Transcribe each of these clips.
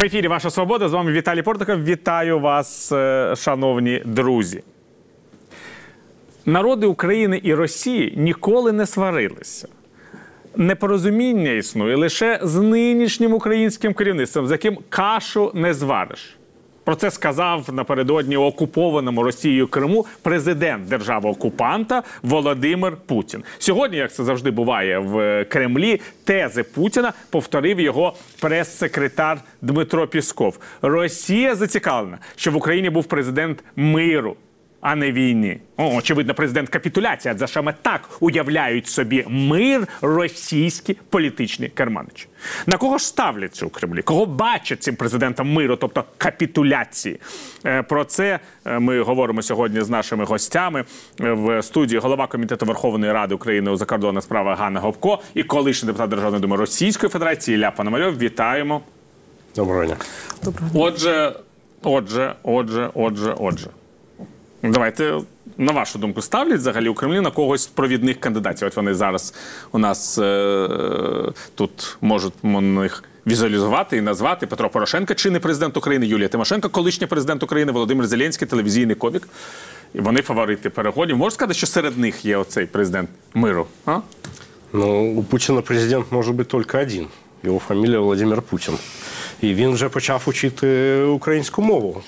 ефірі «Ваша свобода». З вами Віталій Портников. Вітаю вас, шановні друзі. Народи України і Росії ніколи не сварилися. Непорозуміння існує лише з нинішнім українським керівництвом, з яким кашу не звариш. Про це сказав напередодні окупованому Росією Криму президент держави-окупанта Володимир Путін. Сьогодні, як це завжди буває в Кремлі, тези Путіна повторив його прес-секретар Дмитро Пісков. Росія зацікавлена, щоб в Україні був президент миру, а не війни. Очевидно, президент капітуляції, адже саме так уявляють собі мир російські політичні керманичі. На кого ж ставляться у Кремлі? Кого бачать цим президентом миру, тобто капітуляції? Про це ми говоримо сьогодні з нашими гостями. В студії голова Комітету Верховної Ради України у закордонних справах Ганна Гопко і колишній депутат Державної думи Російської Федерації Ілля Пономарьов. Вітаємо. Доброго дня. Отже. Давайте, на вашу думку, ставлять взагалі у Кремлі на когось з провідних кандидатів? От вони зараз у нас тут можуть їх візуалізувати і назвати. Петро Порошенко, чинний президент України, Юлія Тимошенко, колишній президент України, Володимир Зеленський, телевізійний комік. І вони фаворити переходів. Можна сказати, що серед них є оцей президент миру? А? Ну, у Путіна президент може бути тільки один. Його фамілія Володимир Путін. І він вже почав вчити українську мову,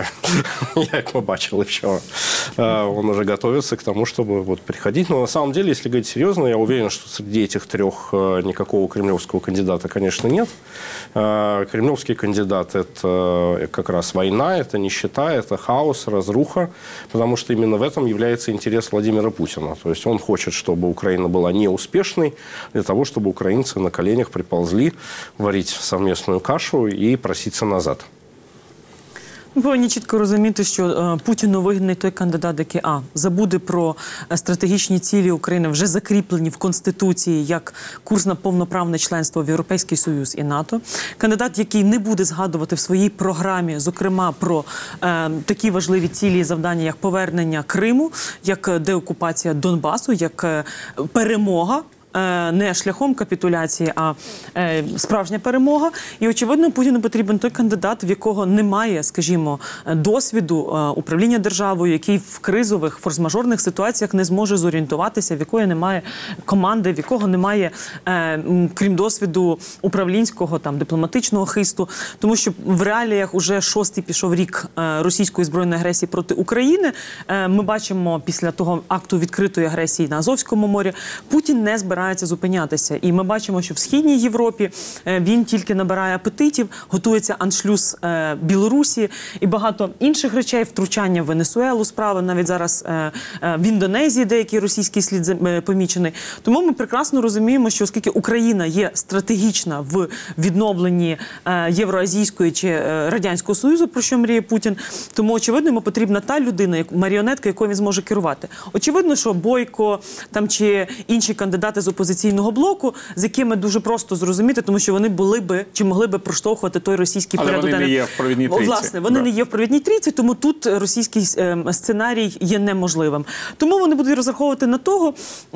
як ми бачили вчора. Он уже готовится к тому, чтобы вот приходить. Но на самом деле, если говорить серьезно, я уверен, что среди этих трех никакого кремлевского кандидата, конечно, нет. Кремлевский кандидат – это как раз война, это нищета, это хаос, разруха, потому что именно в этом является интерес Владимира Путина. То есть он хочет, чтобы Украина была неуспешной, для того, чтобы украинцы на коленях приползли варить совместную кашу і проситися назад. Ми повинні чітко розуміти, що Путіну вигідний той кандидат, який забуде про стратегічні цілі України, вже закріплені в Конституції як курс на повноправне членство в Європейський Союз і НАТО. Кандидат, який не буде згадувати в своїй програмі, зокрема, про такі важливі цілі і завдання, як повернення Криму, як деокупація Донбасу, як перемога. Не шляхом капітуляції, а справжня перемога. І, очевидно, Путіну потрібен той кандидат, в якого немає, скажімо, досвіду управління державою, який в кризових, форс-мажорних ситуаціях не зможе зорієнтуватися, в якої немає команди, в якого немає, крім досвіду управлінського, дипломатичного хисту. Тому що в реаліях уже 6-й пішов рік російської збройної агресії проти України. Ми бачимо після того акту відкритої агресії на Азовському морі, Путін не збирається зупинятися. І ми бачимо, що в Східній Європі він тільки набирає апетитів, готується аншлюз Білорусі і багато інших речей, втручання в Венесуелу справи, навіть зараз в Індонезії деякий російський слід помічений. Тому ми прекрасно розуміємо, що оскільки Україна є стратегічна в відновленні Євроазійської чи Радянського Союзу, про що мріє Путін, тому, очевидно, йому потрібна та людина, маріонетка, якою він зможе керувати. Очевидно, що Бойко чи інші кандидати з опозиційного блоку, з якими дуже просто зрозуміти, тому що вони були би, чи могли би проштовхувати той російський порядок. Але вони не є в провідній трійці. Власне, вони не є в провідній трійці, тому тут російський сценарій є неможливим. Тому вони будуть розраховувати на того,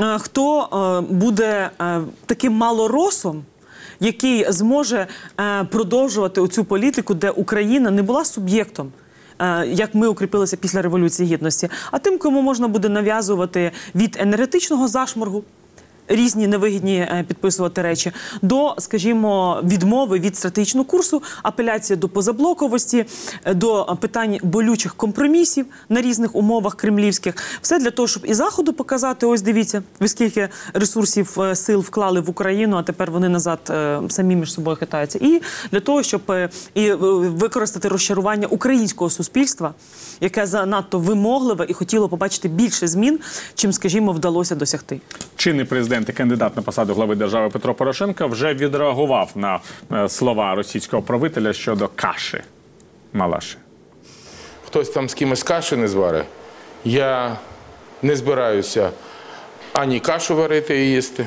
хто буде таким малоросом, який зможе продовжувати оцю політику, де Україна не була суб'єктом, як ми укріпилися після Революції Гідності, а тим, кому можна буде нав'язувати від енергетичного зашморгу, різні невигідні підписувати речі, до, скажімо, відмови від стратегічного курсу, апеляція до позаблоковості, до питань болючих компромісів на різних умовах кремлівських. Все для того, щоб і Заходу показати, ось дивіться, ви скільки ресурсів, сил вклали в Україну, а тепер вони назад самі між собою хитаються. І для того, щоб і використати розчарування українського суспільства, яке занадто вимогливе і хотіло побачити більше змін, чим, скажімо, вдалося досягти. Чинний президент і кандидат на посаду глави держави Петро Порошенко вже відреагував на слова російського правителя щодо каші Малаші. Хтось там з кимось каші не зварить. Я не збираюся ані кашу варити і їсти,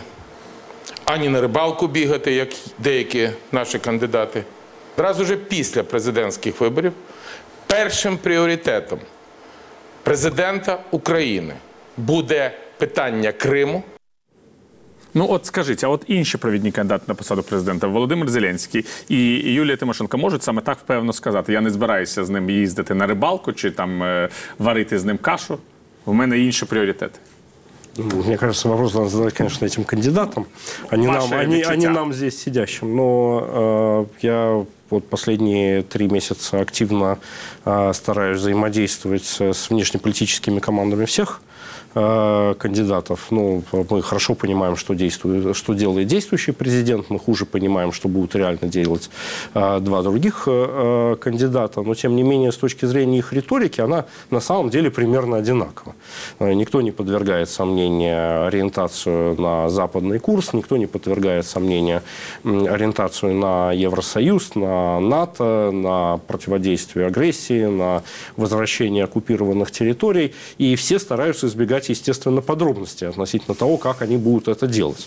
ані на рибалку бігати, як деякі наші кандидати. Одразу же після президентських виборів першим пріоритетом президента України буде питання Криму. Ну от скажіть, а от інші провідні кандидати на посаду президента Володимир Зеленський і Юлія Тимошенко можуть саме так впевнено сказати: я не збираюся з ним їздити на рибалку чи там варити з ним кашу, у мене інші пріоритети? Мне кажется, вопрос надо задать, конечно, этим кандидатам, а не нам здесь сидящим. Но я вот последние 3 месяца активно стараюсь взаимодействовать с внешнеполитическими командами всех кандидатов. Ну, мы хорошо понимаем, что делает действующий президент, мы хуже понимаем, что будут реально делать 2 других кандидата, но тем не менее, с точки зрения их риторики, она на самом деле примерно одинакова. Никто не подвергает сомнению ориентацию на западный курс, никто не подвергает сомнению ориентацию на Евросоюз, на НАТО, на противодействие агрессии, на возвращение оккупированных территорий, и все стараются избегать, естественно, подробностей относительно того, как они будут это делать.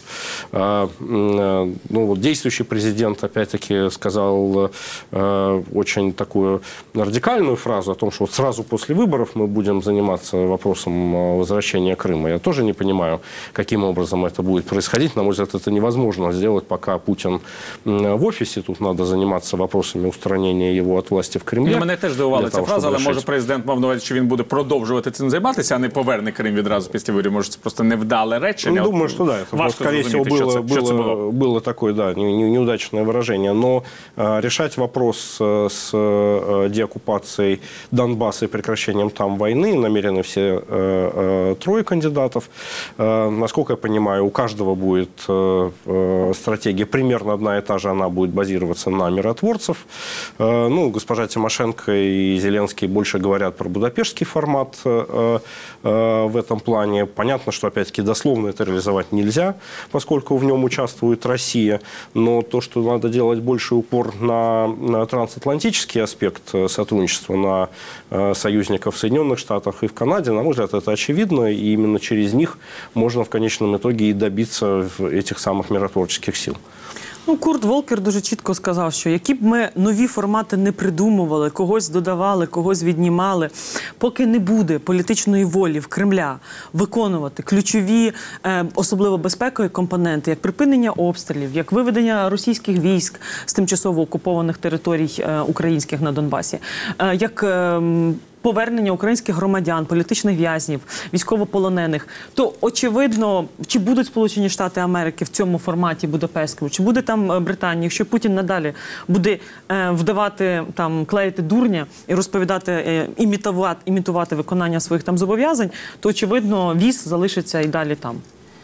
Ну, вот действующий президент, опять-таки, сказал очень такую радикальную фразу о том, что вот сразу после выборов мы будем заниматься вопросом возвращения Крыма. Я тоже не понимаю, каким образом это будет происходить. На мой взгляд, это невозможно сделать, пока Путин в офисе. Тут надо заниматься вопросами устранения его от власти в Кремлі. Мене теж дивувала ця фраза, але може президент мав на увазі, що він буде продовжувати цим займатися, а не поверне Крим відразу після виборів. Може, це просто невдале речення? Ну, думаю, что да. Это, скорее всего, было такое, да, неудачное выражение. Но решать вопрос с деоккупацией Донбасса и прекращением там войны намерены все 3 кандидатов. Насколько я понимаю, у каждого будет стратегия примерно одна и та же, она будет базироваться на миротворцев. Ну, госпожа Тимошенко и Зеленский больше говорят про будапештский формат в этом плане. Понятно, что, опять-таки, дословно это реализовать нельзя, поскольку в нем участвует Россия. Но то, что надо делать больший упор на трансатлантический аспект сотрудничества, на союзников в Соединенных Штатах и в Канаде, на мой взгляд, это очевидно. И именно через них можно в конечном итоге и добиться этих самых миротворческих сил. Ну, Курт Волкер дуже чітко сказав, що які б ми нові формати не придумували, когось додавали, когось віднімали, поки не буде політичної волі в Кремля виконувати ключові, особливо безпекові компоненти, як припинення обстрілів, як виведення російських військ з тимчасово окупованих територій українських на Донбасі, як повернення українських громадян, політичних в'язнів, військовополонених, то, очевидно, чи будуть Сполучені Штати Америки в цьому форматі будапештському, чи буде там Британія, якщо Путін надалі буде вдавати, там, клеїти дурня і розповідати, імітувати виконання своїх там зобов'язань, то, очевидно, віз залишиться і далі там.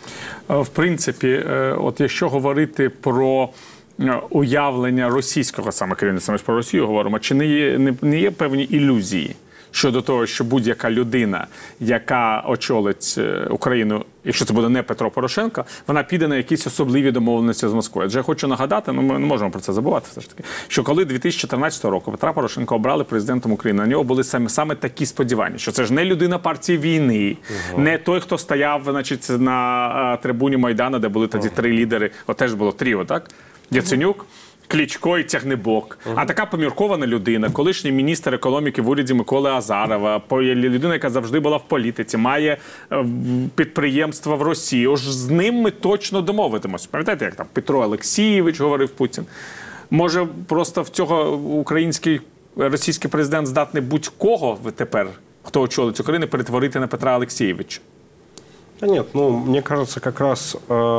В принципі, от якщо говорити про уявлення російського саме керівництва, ми ж про Росію говоримо, чи не є певні ілюзії щодо того, що будь-яка людина, яка очолить Україну, якщо це буде не Петро Порошенко, вона піде на якісь особливі домовленості з Москвою. Адже я хочу нагадати, ми не можемо про це забувати все ж таки, що коли 2014 року Петра Порошенка обрали президентом України, на нього були саме такі сподівання, що це ж не людина партії війни, не той, хто стояв, значить, на трибуні Майдану, де були тоді 3 лідери, от теж було тріо, так? Яценюк, Кличко і Тягнебок. А така поміркована людина, колишній міністр економіки в уряді Миколи Азарова, людина, яка завжди була в політиці, має підприємства в Росії. Ось з ним ми точно домовитимося. Пам'ятаєте, як там Петро Олексійович говорив Путін? Може, просто в цього російський президент здатний будь-кого тепер, хто очолить Україну, перетворити на Петра Олексійовича? Да нет, ну, мне кажется, как раз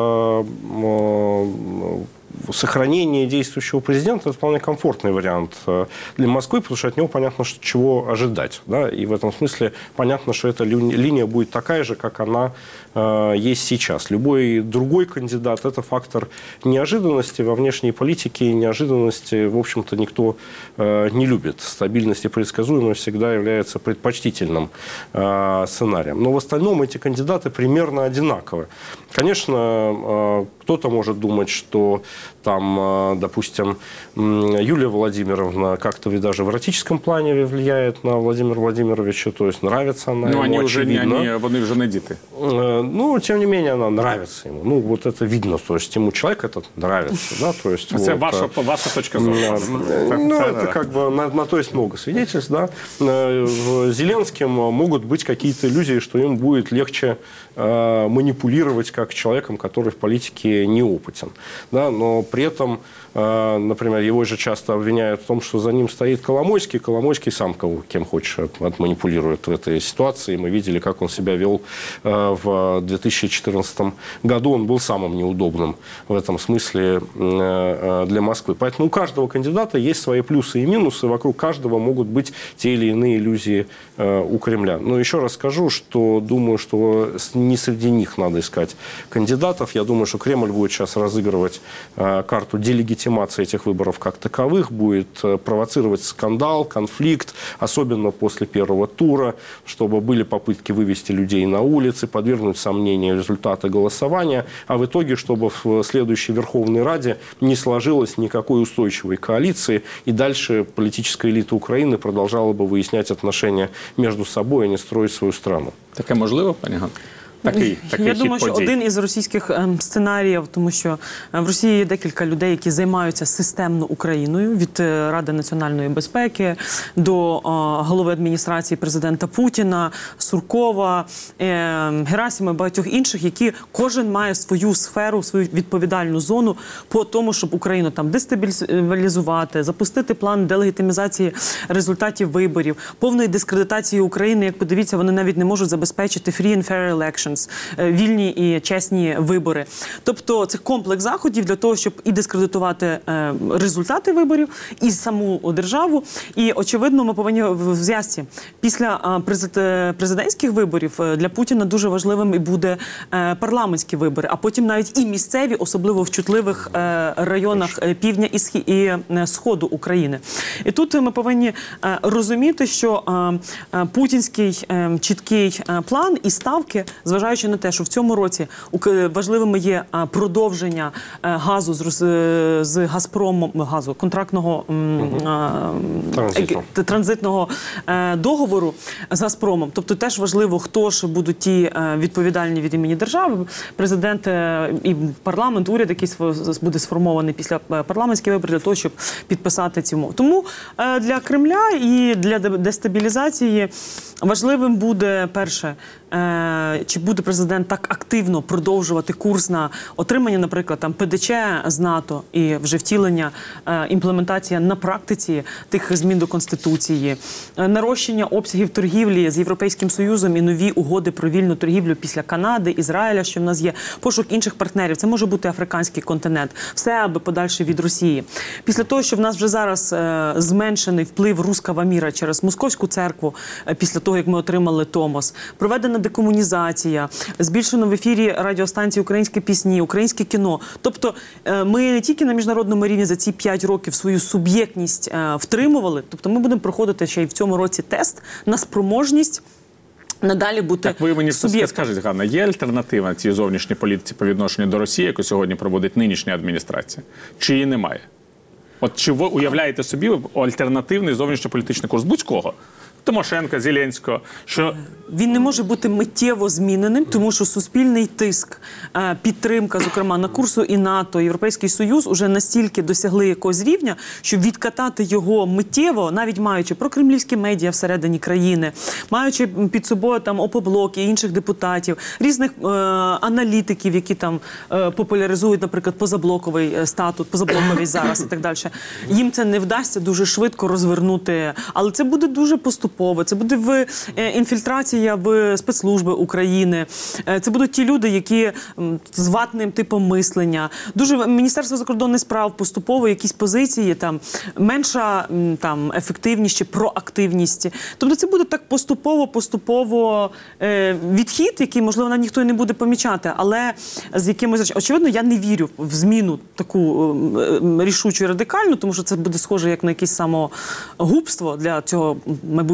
сохранение действующего президента – это вполне комфортный вариант для Москвы, потому что от него понятно, чего ожидать. Да? И в этом смысле понятно, что эта линия будет такая же, как она есть сейчас. Любой другой кандидат – это фактор неожиданности во внешней политике. Неожиданности, в общем-то, никто не любит. Стабильность и предсказуемость всегда является предпочтительным сценарием. Но в остальном эти кандидаты примерно одинаковы. Конечно, кто-то может думать, что там, допустим, Юлия Владимировна как-то даже в эротическом плане влияет на Владимира Владимировича, то есть нравится она ему, они очевидно. вони вже не діти. Ну, тем не менее, она нравится ему. Ну, вот это видно, то есть ему человек этот нравится, да, то есть... Це вот, ваша точка зору. ну, это как бы на то есть много свидетельств, да. В Зеленским могут быть какие-то иллюзии, что им будет легче манипулировать как человеком, который в политике неопытен, да, но при этом, например, его же часто обвиняют в том, что за ним стоит Коломойский. Коломойский сам кем хочешь отманипулирует в этой ситуации. Мы видели, как он себя вел в 2014 году. Он был самым неудобным в этом смысле для Москвы. Поэтому у каждого кандидата есть свои плюсы и минусы. Вокруг каждого могут быть те или иные иллюзии у Кремля. Но еще раз скажу, что думаю, что не среди них надо искать кандидатов. Я думаю, что Кремль будет сейчас разыгрывать карту делегитимации этих выборов как таковых, будет провоцировать скандал, конфликт, особенно после первого тура, чтобы были попытки вывести людей на улицы, подвергнуть сомнению результаты голосования, а в итоге, чтобы в следующей Верховной Раде не сложилось никакой устойчивой коалиции, и дальше политическая элита Украины продолжала бы выяснять отношения между собой, а не строить свою страну. Таке можливо, пані Ганно? Такий Я хід думаю, що подій. один із російських сценаріїв, тому що в Росії є декілька людей, які займаються системно Україною, від Ради національної безпеки до голови адміністрації президента Путіна, Суркова, Герасима і багатьох інших, які кожен має свою сферу, свою відповідальну зону по тому, щоб Україну там дестабілізувати, запустити план делегітимізації результатів виборів, повної дискредитації України. Як подивіться, вони навіть не можуть забезпечити free and fair elections, вільні і чесні вибори. Тобто це комплекс заходів для того, щоб і дискредитувати результати виборів, і саму державу. І, очевидно, ми повинні в зв'язці. Після президентських виборів для Путіна дуже важливим і буде парламентські вибори, а потім навіть і місцеві, особливо в чутливих районах півдня і сходу України. І тут ми повинні розуміти, що путінський чіткий план і ставки, зважаючи на те, що в цьому році важливими є продовження газу з Газпромом, контрактного транзитного договору з Газпромом. Тобто теж важливо, хто ж будуть ті відповідальні від імені держави. Президент і парламент, уряд, який буде сформований після парламентських виборів, для того, щоб підписати цю мову. Тому для Кремля і для дестабілізації важливим буде, перше, чи буде президент так активно продовжувати курс на отримання, наприклад, там ПДЧ з НАТО і вже втілення, імплементація на практиці тих змін до Конституції, нарощення обсягів торгівлі з Європейським Союзом і нові угоди про вільну торгівлю після Канади, Ізраїля, що в нас є, пошук інших партнерів. Це може бути африканський континент. Все, аби подальше від Росії. Після того, що в нас вже зараз зменшений вплив руского міра через Московську церкву, після того, як ми отримали Томос, проведена декомунізація, збільшено в ефірі радіостанції українські пісні, українське кіно. Тобто ми не тільки на міжнародному рівні за ці 5 років свою суб'єктність втримували, тобто ми будемо проходити ще й в цьому році тест на спроможність надалі бути Так ви мені суб'єктом. скажіть, Ганна, є альтернатива цій зовнішній політиці по відношенню до Росії, яку сьогодні проводить нинішня адміністрація? Чи її немає? От чи ви уявляєте собі альтернативний зовнішньополітичний курс будь-кого? Тимошенка, Зеленського, що... Він не може бути миттєво зміненим, тому що суспільний тиск, підтримка, зокрема, на курсу і НАТО, Європейський Союз уже настільки досягли якогось рівня, що відкатати його миттєво, навіть маючи прокремлівські медіа всередині країни, маючи під собою там ОП-блок і інших депутатів, різних аналітиків, які там популяризують, наприклад, позаблоковий статут, позаблоковий зараз і так далі. Їм це не вдасться дуже швидко розвернути, але це буде дуже поступово. Це буде інфільтрація в спецслужби України. Це будуть ті люди, які з ватним типом мислення. Дуже Міністерство закордонних справ поступово якісь позиції, там менша там ефективність чи проактивність. Тобто це буде так поступово відхід, який, можливо, навіть ніхто і не буде помічати, але з якимось, очевидно, я не вірю в зміну таку рішучу і радикальну, тому що це буде схоже як на якесь самогубство для цього майбутнього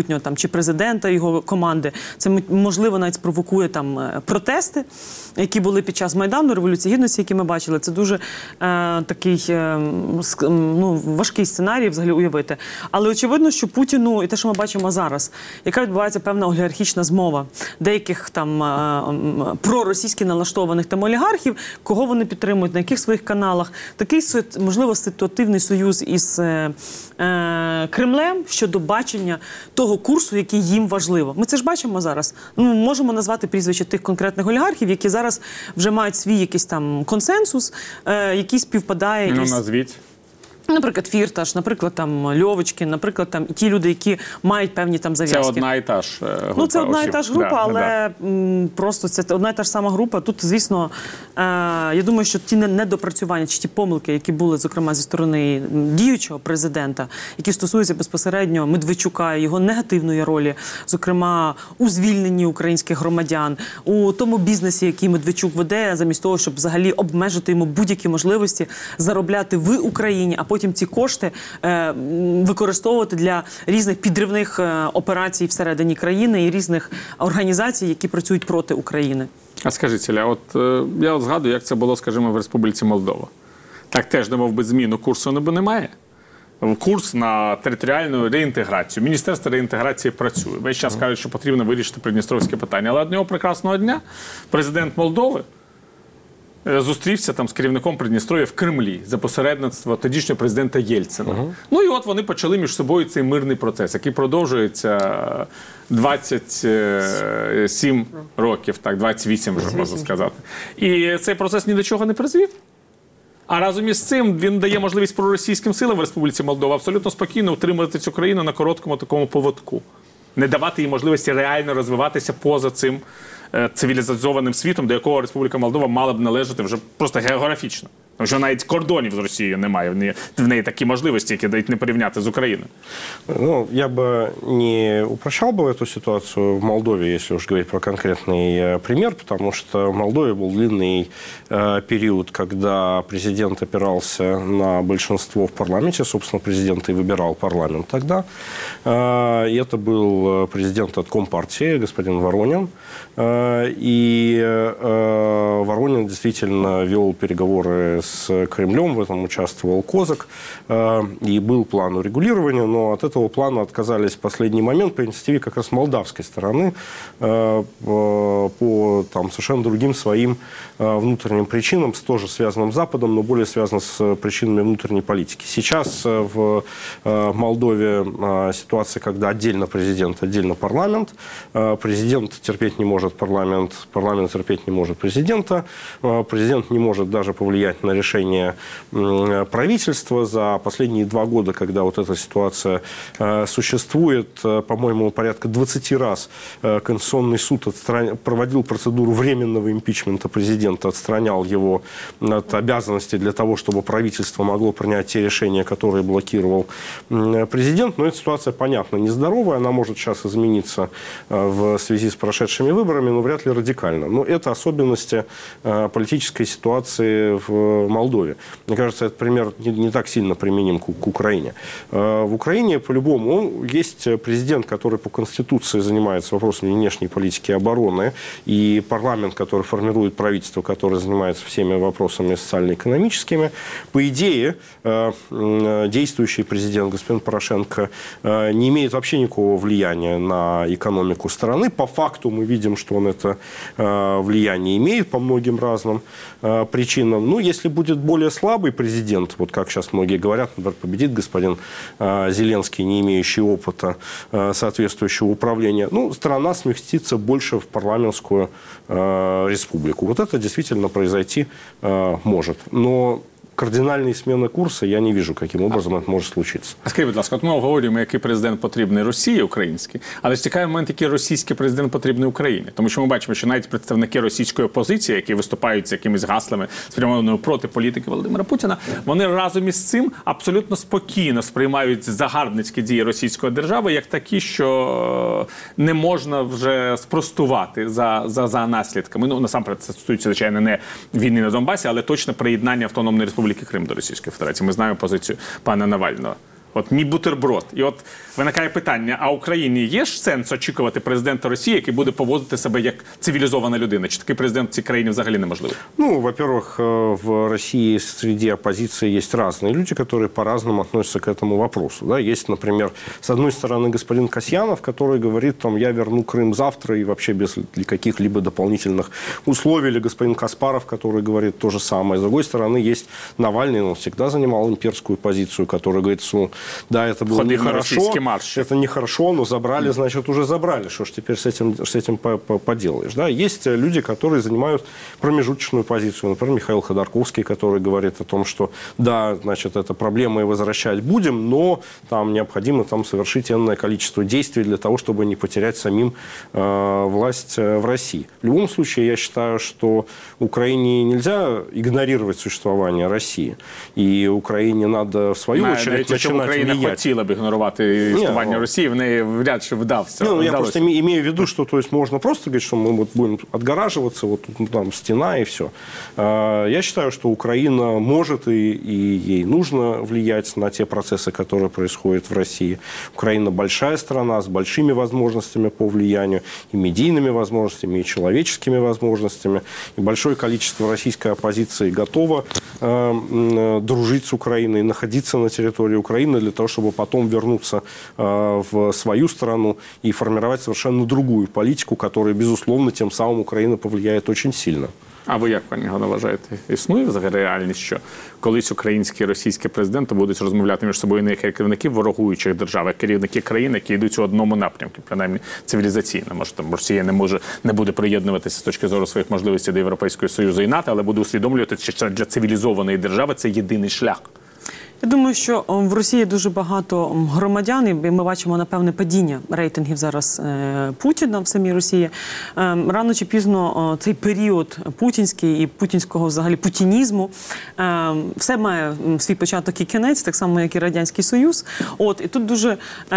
майбутнього там чи президента його команди. Це можливо навіть спровокує там протести, які були під час Майдану, Революції Гідності, які ми бачили. Це дуже такий важкий сценарій взагалі уявити. Але очевидно, що Путіну і те, що ми бачимо зараз, яка відбувається певна олігархічна змова деяких там проросійськи налаштованих там олігархів, кого вони підтримують, на яких своїх каналах. Такий, можливо, ситуативний союз із Кремлем щодо бачення того курсу, який їм важливо. Ми це ж бачимо зараз. Можемо назвати прізвища тих конкретних олігархів, які зараз вже мають свій якийсь там консенсус, який співпадає. Назвіть. Наприклад, Фірташ, наприклад, там Льовочкін, наприклад, там ті люди, які мають певні там зав'язки. Це одна і та ж група. Це одна і та ж група, але просто це одна і та ж сама група. Тут, звісно, я думаю, що ті недопрацювання чи ті помилки, які були, зокрема, зі сторони діючого президента, які стосуються безпосередньо Медведчука і його негативної ролі, зокрема, у звільненні українських громадян, у тому бізнесі, який Медведчук веде, замість того, щоб взагалі обмежити йому будь-які можливості заробляти в Україні, а потім ці кошти використовувати для різних підривних операцій всередині країни і різних організацій, які працюють проти України. А скажіть, Ілля, я згадую, як це було, скажімо, в Республіці Молдова. Так теж, немов би, зміну курсу немає. Курс на територіальну реінтеграцію. Міністерство реінтеграції працює. Весь час кажуть, що потрібно вирішити придністровське питання. Але одного прекрасного дня президент Молдови зустрівся там з керівником Придністров'я в Кремлі за посередництва тодішнього президента Єльцина. Ну і от вони почали між собою цей мирний процес, який продовжується 27 років, так, 28 вже можна сказати. І цей процес ні до чого не призвів. А разом із цим він дає можливість проросійським силам в Республіці Молдова абсолютно спокійно утримувати цю країну на короткому такому поводку. Не давати їй можливості реально розвиватися поза цим цивілізованим світом, до якого Республіка Молдова мала б належати вже просто географічно. Тому що навіть кордонів з Росією немає. В неї такі можливості, які дають не порівняти з Україною. Я бы не упрощал бы эту ситуацию в Молдове, если уж говорить про конкретный пример, потому что в Молдове был длинный период, когда президент опирался на большинство в парламенте, собственно, президент и выбирал парламент тогда. И это был президент от Компартии, господин Воронин. И Воронин действительно вел переговоры с Кремлем, в этом участвовал Козак, и был план урегулирования, но от этого плана отказались в последний момент по инициативе как раз молдавской стороны по совершенно другим своим внутренним причинам, тоже связанным с Западом, но более связанным с причинами внутренней политики. Сейчас в Молдове ситуация, когда отдельно президент, отдельно парламент. Президент терпеть не может парламент, парламент терпеть не может президента. Президент не может даже повлиять на решение правительства. За последние 2 года, когда вот эта ситуация существует, по-моему, порядка 20 раз Конституционный суд проводил процедуру временного импичмента президента, отстранял его от обязанностей для того, чтобы правительство могло принять те решения, которые блокировал президент. Но эта ситуация, понятно, нездоровая. Она может сейчас измениться в связи с прошедшими выборами, но вряд ли радикально. Но это особенности политической ситуации в Молдове. Мне кажется, этот пример не так сильно применим к Украине. В Украине, по-любому, есть президент, который по Конституции занимается вопросами внешней политики и обороны, и парламент, который формирует правительство, которое занимается всеми вопросами социально-экономическими. По идее, действующий президент, господин Порошенко, не имеет вообще никакого влияния на экономику страны. По факту мы видим, что он это влияние имеет по многим разным причинам. Ну, если будет более слабый президент, вот как сейчас многие говорят, например, победит господин Зеленский, не имеющий опыта соответствующего управления, ну, страна сместится больше в парламентскую республику. Вот это действительно произойти может. Но кардинальної зміни курсу я не бачу, яким образом це може случитися. А скажіть, будь ласка, от ми обговорюємо, який президент потрібний Росії, український, але ж цікавий момент, який російський президент потрібний Україні. Тому що ми бачимо, що навіть представники російської опозиції, які виступають з якимись гаслами, спрямованими проти політики Володимира Путіна, вони разом із цим абсолютно спокійно сприймають загарбницькі дії російської держави як такі, що не можна вже спростувати за наслідками. Ну, насамперед, це стосується, звичайно, не війни на Донбасі, але точно приєднання Автономної Республіки Крим до Російської Федерації. Ми знаємо позицію пана Навального. От ні бутерброд. І от виникає питання, а Україні є ж сенс очікувати президента Росії, який буде поводити себе як цивілізована людина? Чи такий президент в цій країні взагалі неможливий? Ну, во-первых, в России среди оппозиции есть разные люди, которые по-разному относятся к этому вопросу. Да? Есть, например, с одной стороны господин Касьянов, который говорит, там, я верну Крым завтра и вообще без каких-либо дополнительных условий, или господин Каспаров, который говорит то же самое. С другой стороны, есть Навальный, он всегда занимал имперскую позицию, который говорит, что да, это было нехорошо, это нехорошо, но забрали, значит, уже забрали. Что ж теперь с этим поделаешь? Да? Есть люди, которые занимают промежуточную позицию. Например, Михаил Ходорковский, который говорит о том, что да, значит, это проблема и возвращать будем, но там необходимо там совершить энное количество действий для того, чтобы не потерять самим власть в России. В любом случае, я считаю, что Украине нельзя игнорировать существование России. И Украине надо, в свою очередь, начинать Україна хотіла б ігнорувати існування Росії, в неї вряд чи вдався. Я просто имею в виду, что то есть, можно просто говорить, что мы вот будем отгораживаться, вот там стена и все. Я считаю, что Украина может и ей нужно влиять на те процессы, которые происходят в России. Украина большая страна с большими возможностями по влиянию, и медийными возможностями, и человеческими возможностями. И большое количество российской оппозиции готово дружить с Украиной, находиться на территории Украины для того, чтобы потом вернуться в свою страну и формировать совершенно другую политику, которая, безусловно, тем самым Украина повлияет очень сильно. А ви як, пані Ганно, вважаєте, існує взагалі реальність, що колись українські і російські президенти будуть розмовляти між собою не як керівники ворогуючих держав, а керівники країн, які йдуть у одному напрямку, принаймні цивілізаційно. Може, там Росія не буде приєднуватися з точки зору своїх можливостей до Європейського Союзу і НАТО, але буде усвідомлювати, що для цивілізованої держави це єдиний шлях. Я думаю, що в Росії дуже багато громадян, і ми бачимо, напевне, падіння рейтингів зараз Путіна в самій Росії. Рано чи пізно цей період путінський і путінського взагалі путінізму, все має свій початок і кінець, так само, як і Радянський Союз. І тут дуже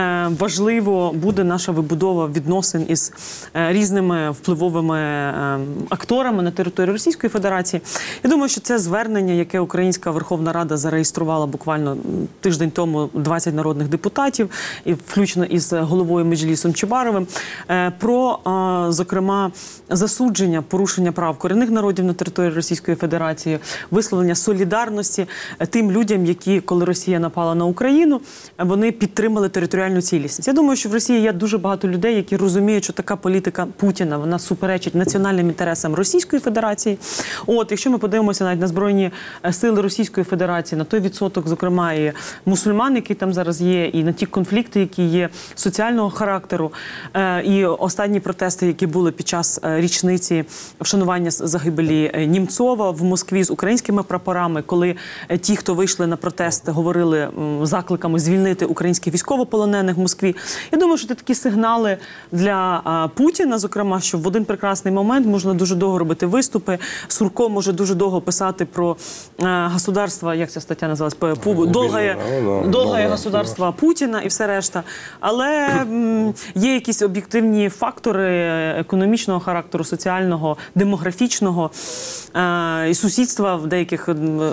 важливо буде наша вибудова відносин із різними впливовими акторами на території Російської Федерації. Я думаю, що це звернення, яке Українська Верховна Рада зареєструвала буквально тиждень тому 20 народних депутатів, і включно із головою Меджлісом Чубаровим, про, зокрема, засудження порушення прав корінних народів на території Російської Федерації, висловлення солідарності тим людям, які, коли Росія напала на Україну, вони підтримали територіальну цілісність. Я думаю, що в Росії є дуже багато людей, які розуміють, що така політика Путіна, вона суперечить національним інтересам Російської Федерації. Якщо ми подивимося навіть на Збройні сили Російської Федерації, на той відсоток, зокрема, і мусульман, які там зараз є, і на ті конфлікти, які є соціального характеру, і останні протести, які були під час річниці вшанування загибелі Німцова в Москві з українськими прапорами, коли ті, хто вийшли на протест, говорили закликами звільнити українських військовополонених в Москві. Я думаю, що це такі сигнали для Путіна, зокрема, що в один прекрасний момент можна дуже довго робити виступи. Сурко може дуже довго писати про государство, як ця стаття називалась, «Долгое государство Путіна» і все решта. Але є якісь об'єктивні фактори економічного характеру, соціального, демографічного і сусідства в деяких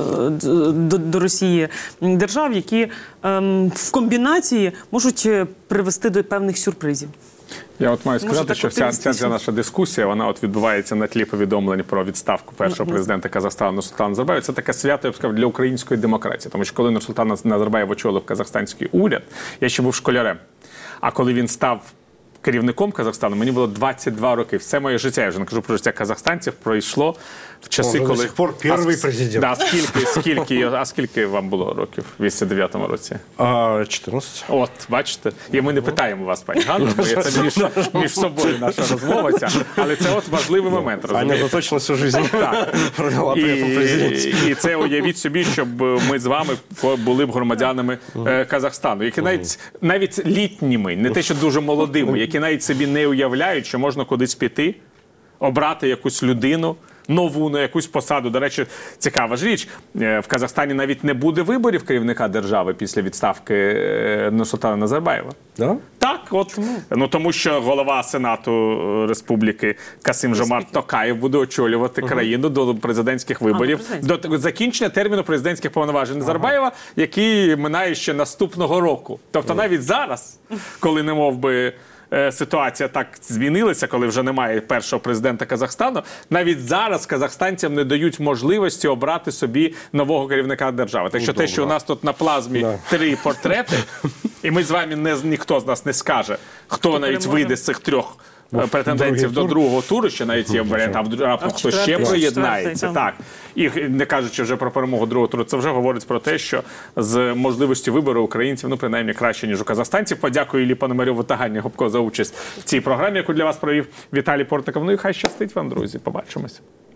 до Росії держав, які в комбінації можуть привести до певних сюрпризів. Я маю сказати, що вся наша дискусія, вона відбувається на тлі повідомлень про відставку першого президента Казахстану Нурсултана Назарбаєва. Це таке свято, я б сказав, для української демократії. Тому що коли Нурсултан Назарбаєв очолив казахстанський уряд, я ще був школярем. А коли він став керівником Казахстану, мені було 22 роки. Все моє життя, я вже не кажу про життя казахстанців, пройшло в часи, коли... до сих пор перший президент. Да, скільки вам було років в 89-му році? 14. От, бачите? І ми не питаємо вас, пані Ганно, бо це між собою наша розмова ця. Але це важливий момент, розумієте? Аня точно всю життя провела при цьому президенті. І це уявіть собі, щоб ми з вами були б громадянами Казахстану, які навіть літніми, не те, що дуже молодими, які навіть собі не уявляють, що можна кудись піти, обрати якусь людину, нову на якусь посаду. До речі, цікава ж річ. В Казахстані навіть не буде виборів керівника держави після відставки Нурсултана Назарбаєва. Да? Так, от. Ну, тому що голова Сенату Республіки Касим-Жомарт Токаєв буде очолювати країну до президентських виборів, до закінчення терміну президентських повноважень Назарбаєва, який минає ще наступного року. Тобто навіть зараз, коли не мов би ситуація так змінилася, коли вже немає першого президента Казахстану, навіть зараз казахстанцям не дають можливості обрати собі нового керівника держави. Так що те, що у нас тут на плазмі 3 портрети, і ми з вами ніхто з нас не скаже, хто навіть вийде з цих 3 претендентів до другого туру, ще навіть є варіант, а раптом хто ще приєднається. Так. І не кажучи вже про перемогу другого туру, це вже говорить про те, що з можливістю вибору українців, ну, принаймні, краще, ніж у казахстанців. Подякую Іллі Пономарьову та Ганні Гопко за участь в цій програмі, яку для вас провів Віталій Портников. Ну і хай щастить вам, друзі. Побачимося.